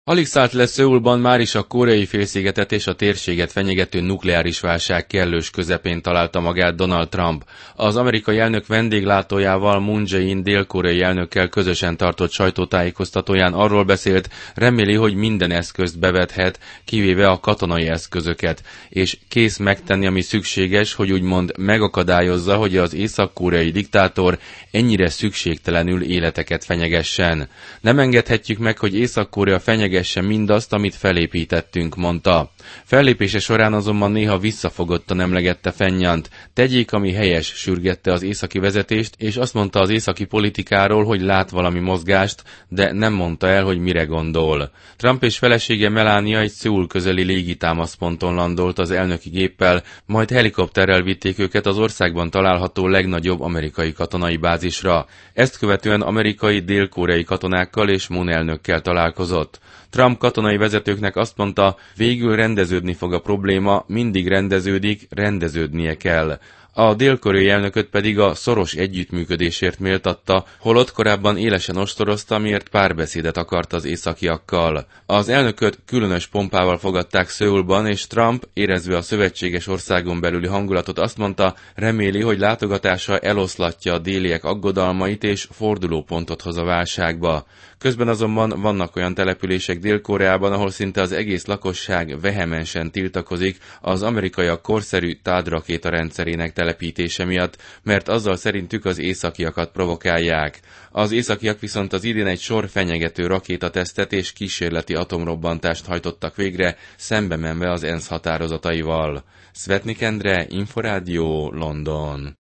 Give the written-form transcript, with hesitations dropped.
Alig szállt le Szöulban, máris a koreai félszigetet és a térséget fenyegető nukleáris válság kellős közepén találta magát Donald Trump. Az amerikai elnök vendéglátójával, Moon Jae-in dél-koreai elnökkel közösen tartott sajtótájékoztatóján arról beszélt, reméli, hogy minden eszközt bevethet, kivéve a katonai eszközöket, és kész megtenni, ami szükséges, hogy úgymond megakadályozza, hogy az észak-koreai diktátor ennyire szükségtelenül életeket fenyegessen. Nem engedhetjük meg, hogy Észak-Korea fenyegesse mindazt, amit felépítettünk, mondta. Fellépése során azonban néha visszafogottan emlegette Phenjant. Tegyék, ami helyes, sürgette az északi vezetést, és azt mondta az északi politikáról, hogy lát valami mozgást, de nem mondta el, hogy mire gondol. Trump és felesége Melania egy Szöul közeli légitámaszponton landolt az elnöki géppel, majd helikopterrel vitték őket az országban található legnagyobb amerikai katonai bázisra. Ezt követően amerikai dél-koreai katonákkal és Moon elnökkel találkozott. Trump katonai vezetőknek azt mondta, végül rendeződni fog a probléma, mindig rendeződik, rendeződnie kell. A dél-koreai elnököt pedig a szoros együttműködésért méltatta, holott korábban élesen ostorozta, miért párbeszédet akart az északiakkal. Az elnököt különös pompával fogadták Szöulban, és Trump, érezve a szövetséges országon belüli hangulatot, azt mondta, reméli, hogy látogatása eloszlatja a déliek aggodalmait és fordulópontot hoz a válságba. Közben azonban vannak olyan települések Dél-Koreában, ahol szinte az egész lakosság vehemensen tiltakozik az amerikaiak korszerű THAAD rakéta rendszerének telepítése miatt, mert azzal szerintük az északiakat provokálják. Az északiak viszont az idén egy sor fenyegető rakétatesztet és kísérleti atomrobbantást hajtottak végre, szembe menve az ENSZ határozataival. Szvetnik Endre, Inforádió, London.